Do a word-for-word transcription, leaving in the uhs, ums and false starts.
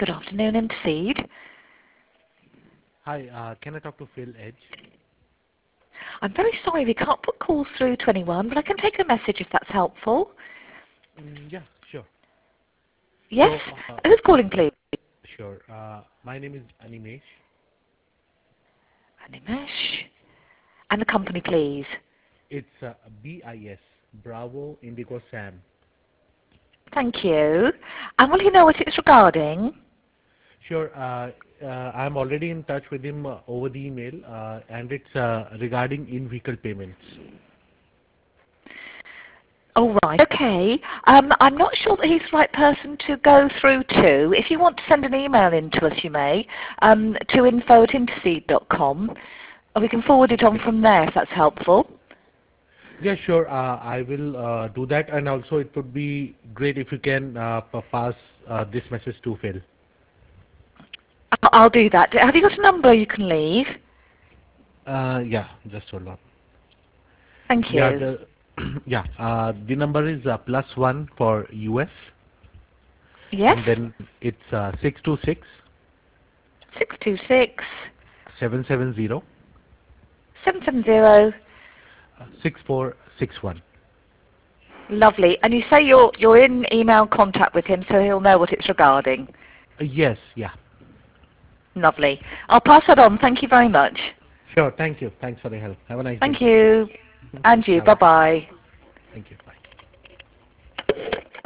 Good afternoon, Interseed. Hi, uh, can I talk to Phil Edge? I'm very sorry we can't put calls through to anyone, but I can take a message if that's helpful. Mm, yeah, sure. Yes? So, uh, Who's calling, please? sure. Uh, my name is Animesh. Animesh. And the company, please. It's uh, B I S, Bravo Indigo Sam. Thank you. And will he know what it's regarding? Sure. Uh, uh, I'm already in touch with him uh, over the email, uh, and it's uh, regarding in-vehicle payments. Oh, right. Okay. Um, I'm not sure that he's the right person to go through to. If you want to send an email in to us, you may, um, to info at interseed dot com. And we can forward it on Okay. from there if that's helpful. Yeah, sure. Uh, I will uh, do that, and also it would be great if you can uh, p- pass uh, this message to Phil. I- I'll do that. Have you got a number you can leave? Uh, yeah, just hold on. Thank Yeah, you. the yeah, uh, the number is uh, plus one for U S, Yes? and then it's uh, six two six six two six, seven seven zero seven seven zero. six four six one. Lovely. And you say you're, you're in email contact with him so he'll know what it's regarding. Uh, yes, yeah. Lovely. I'll pass that on. Thank you very much. Sure. Thank you. Thanks for the help. Have a nice day. Thank you. And you. Bye bye. Bye-bye. Thank you. Bye.